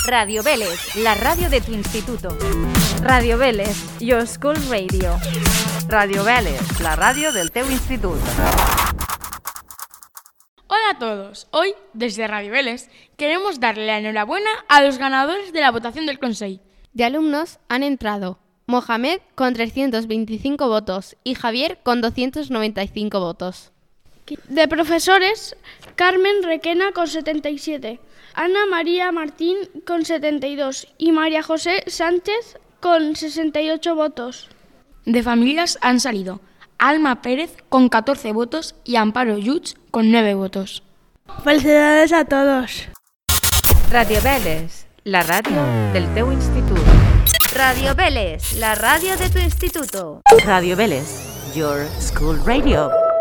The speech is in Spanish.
Radio Vélez, la radio de tu instituto. Radio Vélez, your school radio. Radio Vélez, la radio del teu institut. Hola a todos. Hoy, desde Radio Vélez, queremos darle la enhorabuena a los ganadores de la votación del Consell. De alumnos han entrado Mohamed con 325 votos y Javier con 295 votos. De profesores, Carmen Requena con 77, Ana María Martín con 72 y María José Sánchez con 68 votos. De familias han salido Alma Pérez con 14 votos y Amparo Yuch con 9 votos. ¡Felicidades a todos! Radio Vélez, la radio del teu institut. Radio Vélez, la radio de tu instituto. Radio Vélez, your school radio.